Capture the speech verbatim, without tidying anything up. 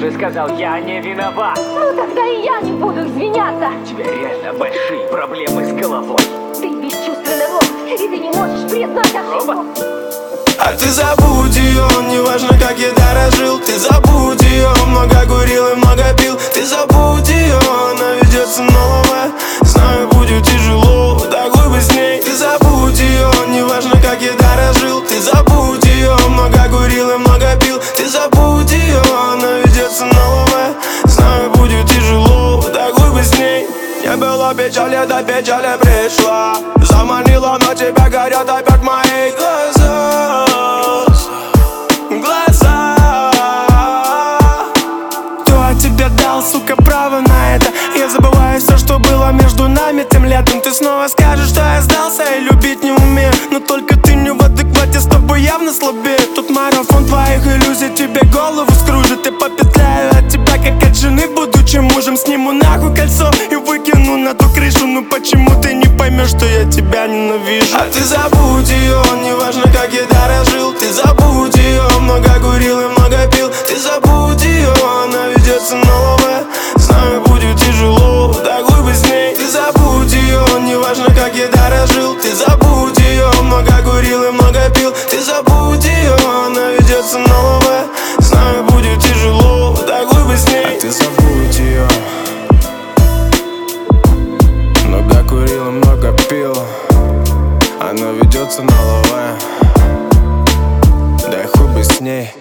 же сказал, я не виноват. Ну тогда и я не буду извиняться. У тебя реально большие проблемы с головой. Ты бесчувственный робот, и ты не можешь признать ошибку. Робот? А ты забудь ее, неважно как я дорожил. Ты забудь ее, много курил и много пил. Ты забудь ее, она ведется новая. Знаю, будет тяжело, да хуй бы с ней. Ты забудь ее, неважно как я дорожил. Ты забудь ее, много курил и много пил. Ты забудь ее, она ведется новая. Знаю, будет тяжело, да хуй бы с ней. Не было печали, до печали пришла. Заманила, но тебя горят опять мои глаза. Глаза. Кто от тебя дал, сука, право на это? Я забываю все, что было между нами тем летом. Ты снова скажешь, что я сдался и любить не умею. Но только ты не в адеквате, с тобой явно слабее. Тут марафон твоих иллюзий, тебе голову скружит. Я попетляю от тебя, как от жены, будучи мужем. Сниму нахуй кольцо и выкину на ту крышу. Ну почему ты не поймешь, что я тебя ненавижу? А ты забудь ее, неважно как я дорожил. Ты забудь ее, много курил и много пил. Ты забудь ее, она ведется новая. Знаю, будет тяжело, да хуй бы с ней. Ты забудь ее, неважно как я дорожил. Ты забудь ее, много курил и много пил. Ты забудь ее, она ведется новая. Знаю, будет тяжело, да хуй бы с ней. А ты забудь ее. Много курил и много пил. Она ведется новая. Да хуй бы с ней.